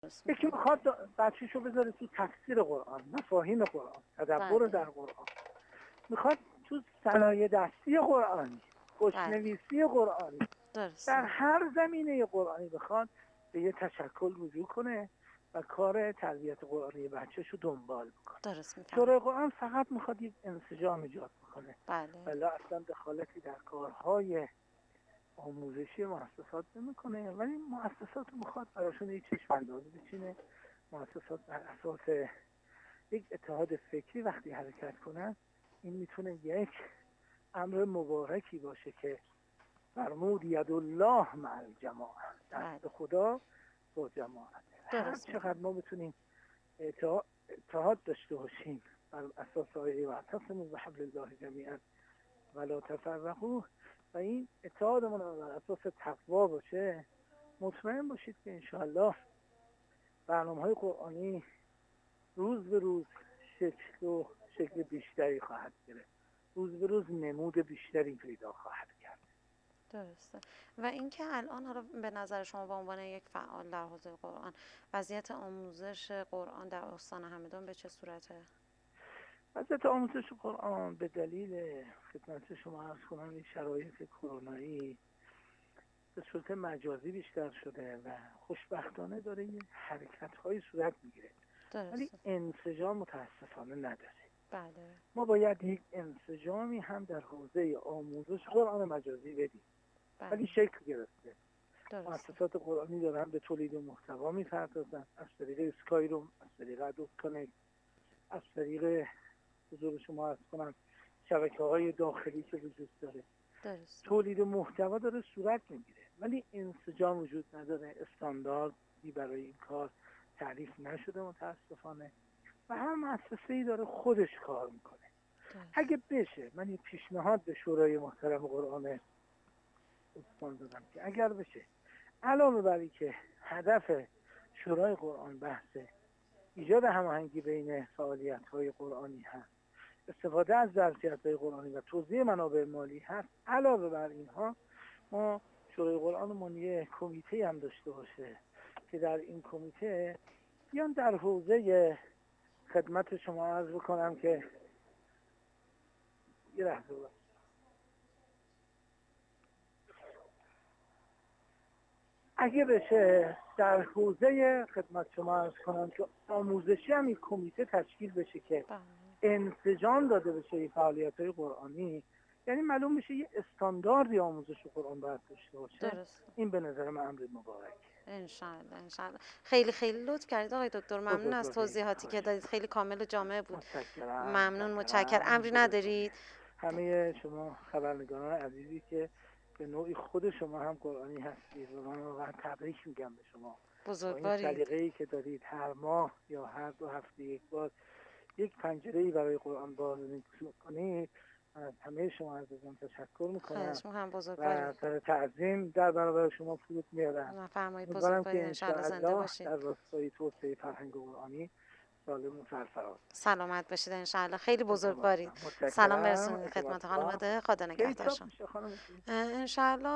درست یکی میکنه. میخواد بچه‌شو بذاره تو تفسیر قرآن، مفاهیم قرآن، تدبر بله در قرآن، میخواد تو صنایع دستی قرآنی، بله خوشنویسی قرآنی، در درسته. هر زمینه قرآنی بخواد به یه تشکل رجوع کنه و کار تربیت قرآنی بچه‌شو دنبال بکنه. درست میفهم. شورای قرآن فقط میخواد یک انسجام ایجاد بکنه، بله ولی اصلا دخالتی در کارهای آموزشی مؤسسات نمیکنه، ولی مؤسسات میخواد براشون یک چشم اندازی بچینه. مؤسسات بر اساس یک اتحاد فکری وقتی حرکت کنن، این میتونه یک امر مبارکی باشه که فرمود ید الله مع الجماعه، بله دست خدا با جماعت. هر درست چقدر میفهم. ما بتونیم اتحاد داشته باشیم بر اساس آیه واعتصموا بحبل الله جمیعا ولا تفرقوا، و این اتحادمون بر اساس تقوا باشه، مطمئن باشید که انشاءالله برنامه‌های قرآنی روز به روز شکل بیشتری خواهد گرفت، روز به روز نمود بیشتری پیدا خواهد کرد. درسته. و اینکه الان حالا به نظر شما به عنوان یک فعال در حوزه قرآن، وضعیت آموزش قرآن در استان همدان به چه صورته؟ وضعیت آموزش قرآن به دلیل خدمت شما عرض کنم این شرایط کرونایی به صورت مجازی بیشتر شده و خوشبختانه داره یه حرکت‌های صورت میگیره، ولی درسته. انسجام متاسفانه نداره. بله ما باید یک انسجامی هم در حوزه آموزش قرآن مجازی بدیم، ولی بله شکل گرفته. درسته. مؤسسات قرآنی دارن به تولید محتوا می‌پردازن، از طریق اسکایروم، از طریق ادوب کانکت، از طریق حضور شما عرض کنم شبکه‌های داخلی که وجود داره، درسته. تولید محتوا داره صورت میگیره، ولی انسجام وجود نداره. استانداردی برای این کار تعریف نشده متاسفانه و هر مؤسسه‌ای داره خودش کار میکنه. درسته. اگه بشه، من یه پیشنهاد به شورای محترم قرآن استان دادم که اگر بشه علاوه بر که هدف شورای قرآن بحث ایجاد هماهنگی بین فعالیت‌های قرآنی هست، استفاده از ظرفیت‌های قرآنی و توزیع منابع مالی هست، علاوه بر اینها ما شورای قرآن منیه کمیته هم داشته باشه که در این کمیته بیان در حوزه خدمت شما عرض بکنم که یه لحظه بود. اگه بشه در حوزه خدمت شما عرض کنم که آموزشی هم این کمیته تشکیل بشه که بله انسجام داده بشه این فعالیت‌های قرآنی، یعنی معلوم بشه یه استانداردی آموزش قرآن باید داشته باشه. درسته. این به نظر من امر مبارک. انشالله انشالله. خیلی خیلی لطف کردید آقای دکتر، ممنون از بزرگوارید، توضیحاتی که خواهش دادید، خیلی کامل و جامع بود. ممنون، متشکرم. متشکرم، امری بزرگوارید. ندارید؟ همه شما خبرنگاران عزیزی که به نوعی خود شما هم قرآنی هستید و من واقعا تبریک میگم به شما با این بزرگوارید. سلیقه‌ای که دارید هر ماه یا هر 2 هفته یک بار یک پنجره‌ای برای قرآن باز می‌کنید. از همه شما عزیزان تشکر میکنم خواهش میکنم. بزرگوارید. و سر تعظیم در برابر شما فرود میارم. نفرمایید. امیدوارم که بزرگوارید. انشالله زنده انشاءالله باشید. در راستای توسعه فرهنگ قرآنی سالم و سرفراز. سلامت باشید انشالله. خیلی بزرگوارید. متشکرم. سلام برسونید اعتماد خدمت خانم الله. ده. خدا کی چاپ نگهدارشون. میشه خانم؟ انشالله